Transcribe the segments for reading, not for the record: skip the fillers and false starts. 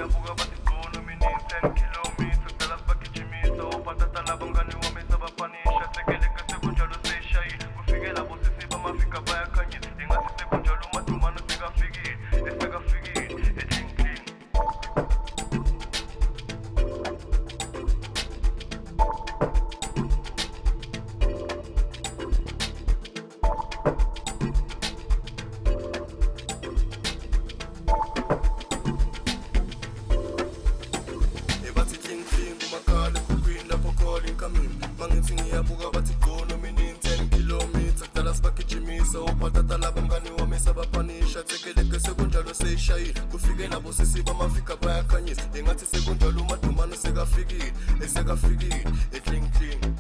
ngiyabuka bathi gone mina 10 kilometers phela sibagijimisa ophatata laba mngani wami sabapanisha sekeleke sekunjalo seyishayile kufike labo sisi bamafika bayakhanyisa ingathi sekunjalo umadumane sekafikile clean clean. Mangithi ngiyabuka bathi gone mina 10 kilometers kudala sibagijimisa ophatata laba mngani wami sabapanisha sekeleke sekunjalo seyishayile kufike labo sisi bamafika bayakhanyisa ingathi sekunjalo umadumane sekafikile clean clean.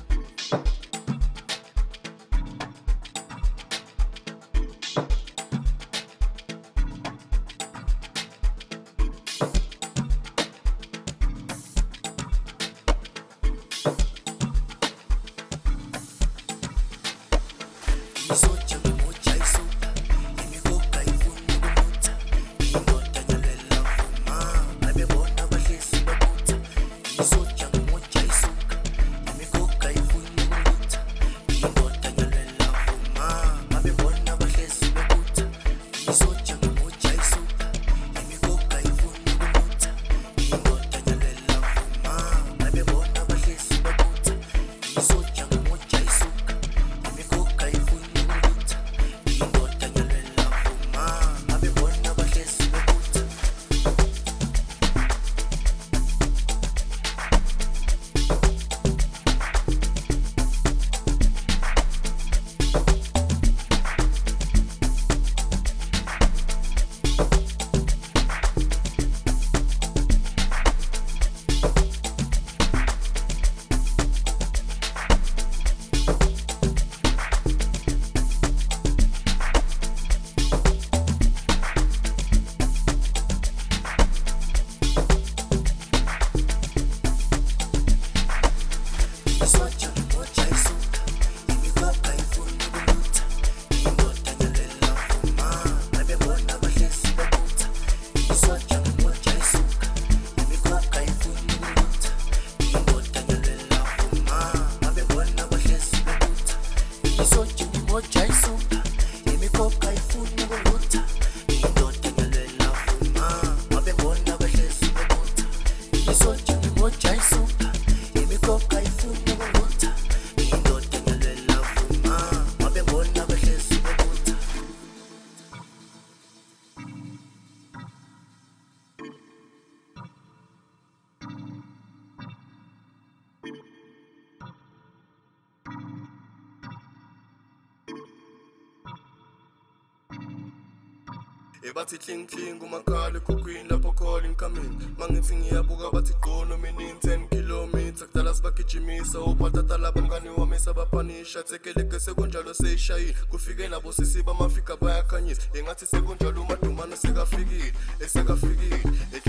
Bathi clean clean kumakhala ekhukhwini lapho calling coming mangithi ngiyabuka bathi gone mina 10 kilometers kudala sibagijimisa ophatata laba mngani wami sabapanisha sekeleke sekunjalo seyishayile kufike labo sisi bamafika bayakhanyisa ingathi sekunjalo umadumane sekafikile